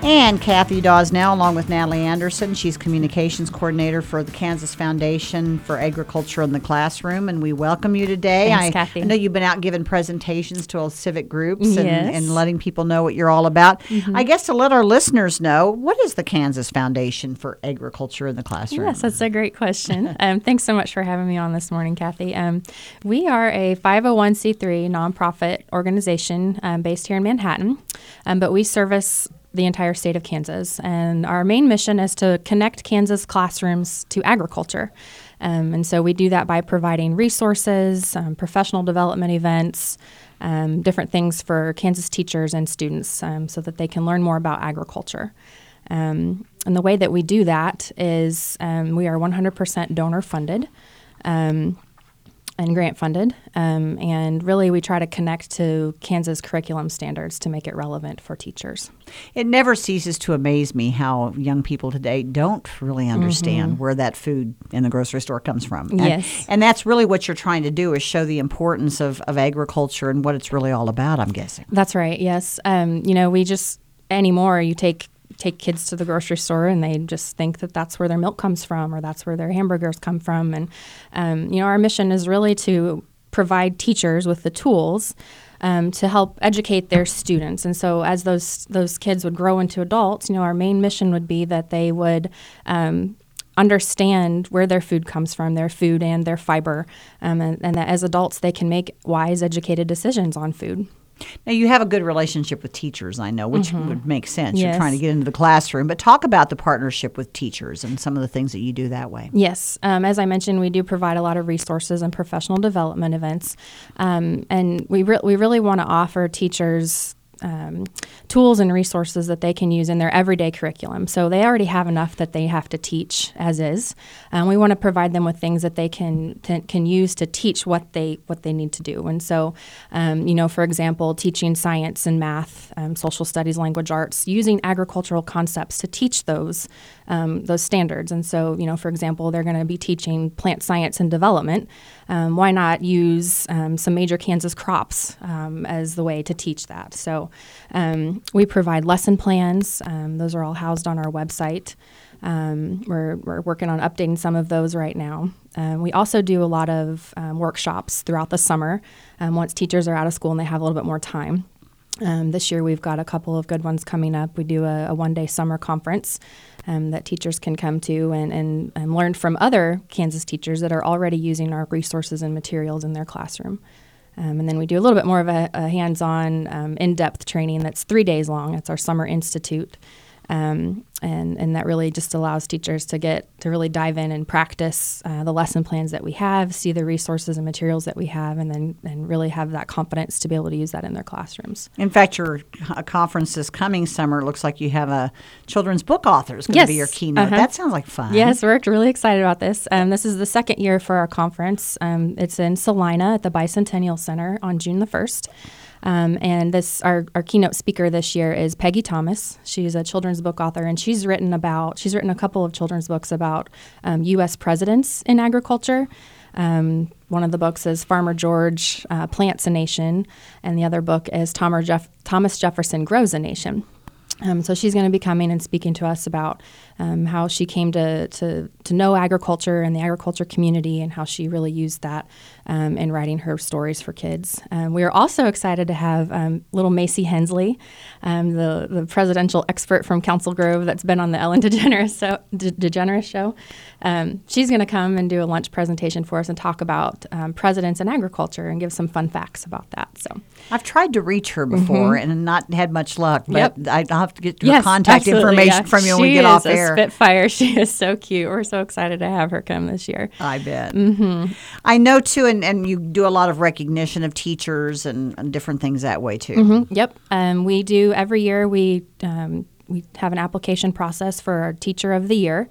And Kathy Dawsnell, along with Natalie Anderson. She's communications coordinator for the Kansas Foundation for Agriculture in the Classroom, and we welcome you today. Thanks, Kathy. I know you've been out giving presentations to all civic groups Yes. and letting people know what you're all about. Mm-hmm. I guess to let our listeners know, what is the Kansas Foundation for Agriculture in the Classroom? Yes, that's a great question. Thanks so much for having me on this morning, Kathy. We are a 501c3 nonprofit organization based here in Manhattan, but we service the entire state of Kansas. And our main mission is to connect Kansas classrooms to agriculture. And so we do that by providing resources, professional development events, different things for Kansas teachers and students so that they can learn more about agriculture. And the way that we do that is we are 100% donor funded and grant funded. And really we try to connect to Kansas curriculum standards to make it relevant for teachers. It never ceases to amaze me how young people today don't really understand where that food in the grocery store comes from. Yes. And that's really what you're trying to do, is show the importance of agriculture and what it's really all about, I'm guessing. That's right, yes. We just, anymore, you take kids to the grocery store and they just think that that's where their milk comes from or that's where their hamburgers come from. And, our mission is really to provide teachers with the tools to help educate their students. And so as those kids would grow into adults, our main mission would be that they would understand where their food comes from, their food and their fiber, and that as adults they can make wise, educated decisions on food. Now, you have a good relationship with teachers, I know, which would make sense. Yes. You're trying to get into the classroom. But talk about the partnership with teachers and some of the things that you do that way. Yes. As I mentioned, we do provide a lot of resources and professional development events. And we really want to offer teachers tools and resources that they can use in their everyday curriculum. So they already have enough that they have to teach as is. We want to provide them with things that they can use to teach what they need to do. And so, for example, teaching science and math, social studies, language arts, using agricultural concepts to teach those standards. And so, for example, they're going to be teaching plant science and development. Why not use some major Kansas crops as the way to teach that? So we provide lesson plans. Those are all housed on our website. We're working on updating some of those right now. We also do a lot of workshops throughout the summer once teachers are out of school and they have a little bit more time. This year we've got a couple of good ones coming up. We do a one-day summer conference that teachers can come to and learn from other Kansas teachers that are already using our resources and materials in their classroom. And then we do a little bit more of a hands-on, in-depth training that's 3 days long. It's our Summer Institute. And that really just allows teachers to really dive in and practice the lesson plans that we have, see the resources and materials that we have, and really have that confidence to be able to use that in their classrooms. In fact, your conference this coming summer, it looks like you have a children's book author is going to be your keynote. That sounds like fun. Yes, we're really excited about this. This is the second year for our conference. It's in Salina at the Bicentennial Center on June the 1st. And our keynote speaker this year is Peggy Thomas. She's a children's book author, and she's written a couple of children's books about U.S. presidents in agriculture. One of the books is Farmer George Plants a Nation, and the other book is Thomas Jefferson Grows a Nation. So she's going to be coming and speaking to us about how she came to know agriculture and the agriculture community and how she really used that in writing her stories for kids. We are also excited to have little Macy Hensley, the presidential expert from Council Grove that's been on the Ellen DeGeneres show. She's going to come and do a lunch presentation for us and talk about presidents and agriculture and give some fun facts about that. So I've tried to reach her before and not had much luck, but I'll have to get her Yes, contact information from you when we get off air. She is a spitfire. She is so cute. We're so excited to have her come this year. I bet. I know, too, and you do a lot of recognition of teachers and different things that way, too. Yep. We do every year. We have an application process for our Teacher of the Year,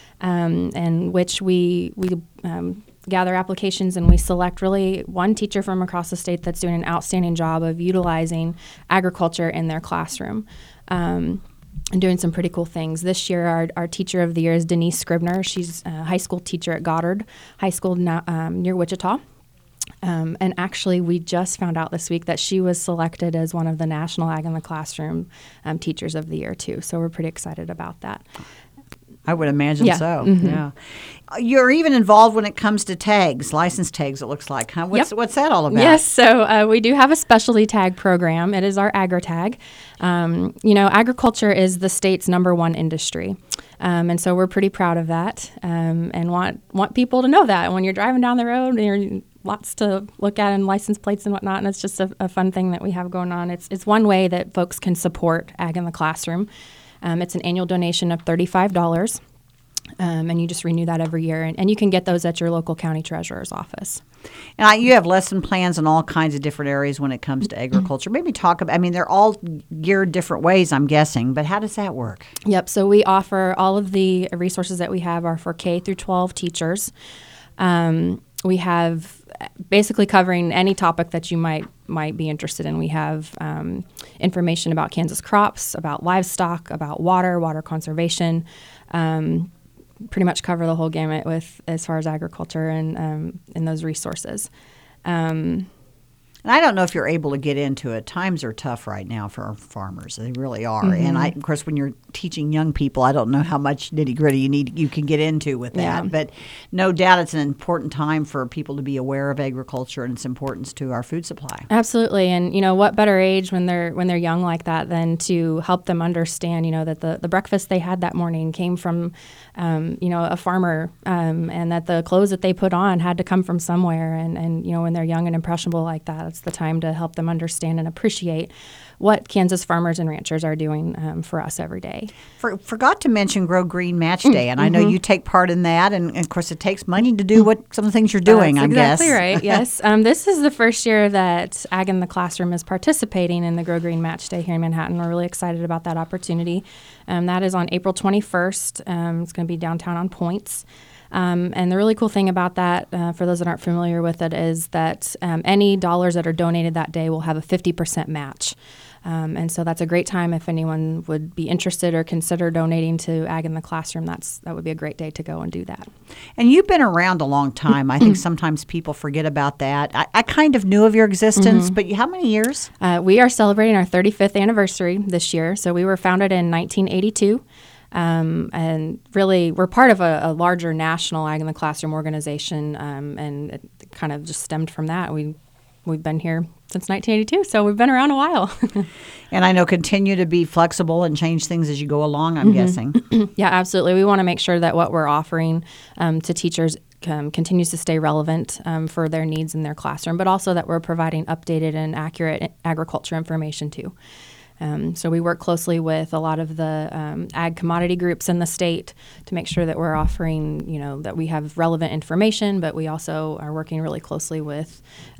in which we gather applications and we select really one teacher from across the state that's doing an outstanding job of utilizing agriculture in their classroom. And doing some pretty cool things. This year, our Teacher of the Year is Denise Scribner. She's a high school teacher at Goddard High School near Wichita. And actually, we just found out this week that she was selected as one of the National Ag in the Classroom Teachers of the Year, too. So we're pretty excited about that. I would imagine Yeah. so. Mm-hmm. Yeah. You're even involved when it comes to tags, license tags, it looks like. Huh? What's that all about? Yes, so we do have a specialty tag program. It is our AgriTag. Agriculture is the state's #1 industry. And so we're pretty proud of that and want people to know that. When you're driving down the road, there's lots to look at and license plates and whatnot, and it's just a fun thing that we have going on. It's one way that folks can support Ag in the Classroom. It's an annual donation of $35, and you just renew that every year. And you can get those at your local county treasurer's office. And you have lesson plans in all kinds of different areas when it comes to agriculture. Maybe talk about, they're all geared different ways, I'm guessing, but how does that work? Yep, so we offer all of the resources that we have are for K through 12 teachers. We have basically covering any topic that you might be interested in. We have information about Kansas crops, about livestock, about water conservation. Pretty much cover the whole gamut with as far as agriculture and those resources. And I don't know if you're able to get into it. Times are tough right now for our farmers. They really are. Mm-hmm. And of course, when you're teaching young people, I don't know how much nitty gritty you can get into with that. Yeah. But no doubt it's an important time for people to be aware of agriculture and its importance to our food supply. Absolutely. And, what better age when they're young like that than to help them understand, that the breakfast they had that morning came from, a farmer and that the clothes that they put on had to come from somewhere. And when they're young and impressionable like that, it's the time to help them understand and appreciate what Kansas farmers and ranchers are doing for us every day. Forgot to mention Grow Green Match Day, and I know you take part in that, and of course it takes money to do some of the things you're doing, I guess. That's exactly right, yes. This is the first year that Ag in the Classroom is participating in the Grow Green Match Day here in Manhattan. We're really excited about that opportunity. That is on April 21st. It's going to be downtown on Points. And the really cool thing about that, for those that aren't familiar with it, is that any dollars that are donated that day will have a 50% match. And so that's a great time if anyone would be interested or consider donating to Ag in the Classroom. That would be a great day to go and do that. And you've been around a long time. I think sometimes people forget about that. I kind of knew of your existence, but how many years? We are celebrating our 35th anniversary this year. So we were founded in 1982. And really, we're part of a larger national Ag in the Classroom organization, and it kind of just stemmed from that. We've been here since 1982, so we've been around a while. And I know continue to be flexible and change things as you go along, I'm guessing. Yeah, absolutely. We want to make sure that what we're offering to teachers continues to stay relevant for their needs in their classroom, but also that we're providing updated and accurate agriculture information too. So we work closely with a lot of the ag commodity groups in the state to make sure that we're offering, that we have relevant information, but we also are working really closely with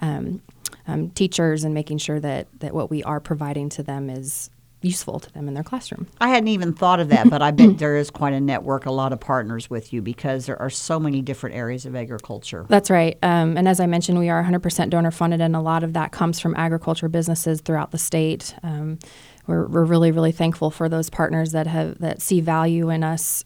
teachers and making sure that what we are providing to them is useful to them in their classroom. I hadn't even thought of that, but I bet there is quite a network, a lot of partners with you because there are so many different areas of agriculture. That's right. And as I mentioned, we are 100% donor funded, and a lot of that comes from agriculture businesses throughout the state. We're really, really thankful for those partners that see value in us,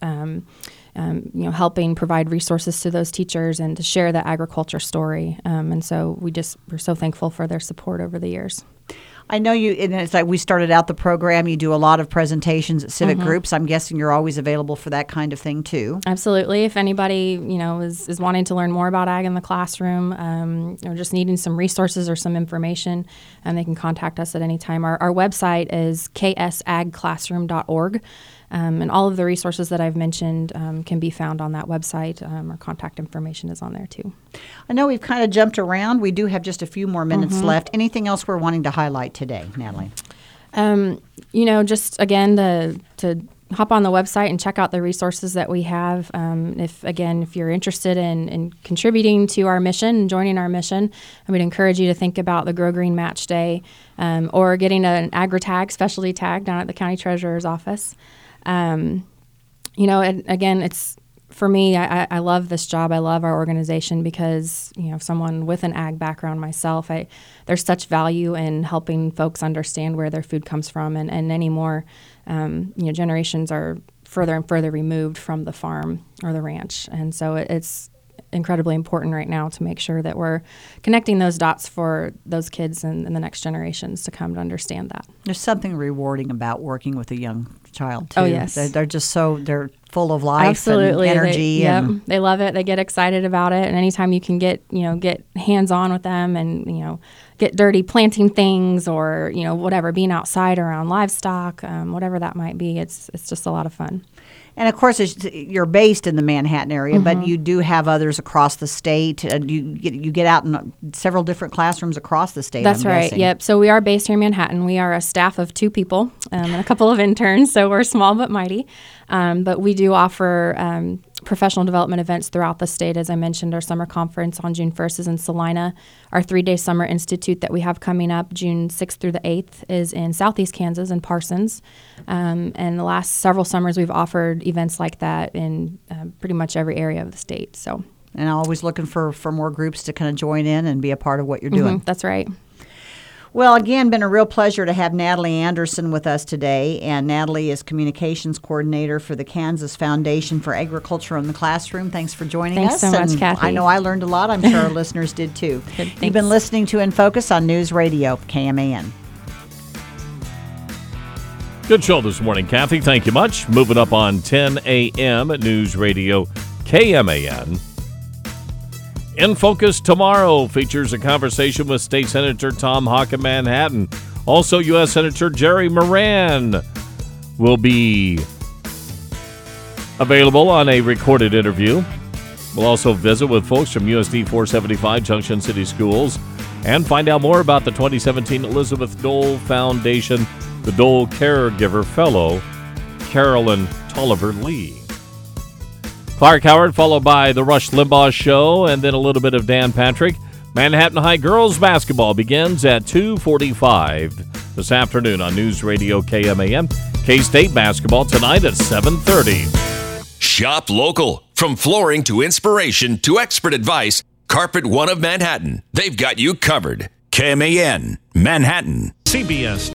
helping provide resources to those teachers and to share that agriculture story. And so we're so thankful for their support over the years. I know you, and it's like we started out the program, you do a lot of presentations at civic groups. I'm guessing you're always available for that kind of thing too. Absolutely. If anybody, is wanting to learn more about Ag in the Classroom, or just needing some resources or some information, they can contact us at any time. Our website is ksagclassroom.org. And all of the resources that I've mentioned can be found on that website. Our contact information is on there too. I know we've kind of jumped around. We do have just a few more minutes left. Anything else we're wanting to highlight today, Natalie? Just again, to hop on the website and check out the resources that we have. If you're interested in contributing to our mission and joining our mission, I would encourage you to think about the Grow Green Match Day or getting an AgriTag, specialty tag down at the county treasurer's office. And again, it's for me, I love this job. I love our organization because, someone with an ag background myself, there's such value in helping folks understand where their food comes from. And anymore, generations are further and further removed from the farm or the ranch. And so it's incredibly important right now to make sure that we're connecting those dots for those kids and the next generations to come to understand that. There's something rewarding about working with a young child, too. Oh, yes. They're just they're full of life Absolutely. and energy. They love it. They get excited about it. And anytime you can get hands-on with them and, get dirty planting things or, whatever, being outside around livestock, whatever that might be, it's just a lot of fun. And, of course, you're based in the Manhattan area, but you do have others across the state. You get out in several different classrooms across the state, That's I'm right. guessing. Yep. So we are based here in Manhattan. We are a staff of 2 people and a couple of interns, so we're small but mighty. But we do offer professional development events throughout the state. As I mentioned, our summer conference on June 1st is in Salina. Our 3-day summer institute that we have coming up June 6th through the 8th is in Southeast Kansas in Parsons. And the last several summers we've offered events like that in pretty much every area of the state. So, and always looking for more groups to kind of join in and be a part of what you're doing. That's right. Well, again, been a real pleasure to have Natalie Anderson with us today. And Natalie is Communications Coordinator for the Kansas Foundation for Agriculture in the Classroom. Thanks for joining us. Thanks so much, Kathy. I know I learned a lot. I'm sure our listeners did too. Good, You've been listening to In Focus on News Radio, KMAN. Good show this morning, Kathy. Thank you much. Moving up on 10 a.m. at News Radio KMAN. In Focus tomorrow features a conversation with State Senator Tom Hawk of Manhattan. Also, U.S. Senator Jerry Moran will be available on a recorded interview. We'll also visit with folks from USD 475 Junction City Schools and find out more about the 2017 Elizabeth Dole Foundation, the Dole Caregiver Fellow, Carolyn Tolliver Lee. Clark Howard, followed by the Rush Limbaugh Show, and then a little bit of Dan Patrick. Manhattan High girls basketball begins at 2:45 this afternoon on News Radio KMAN. K-State basketball tonight at 7:30. Shop local. From flooring to inspiration to expert advice, Carpet One of Manhattan. They've got you covered. KMAN, Manhattan. CBS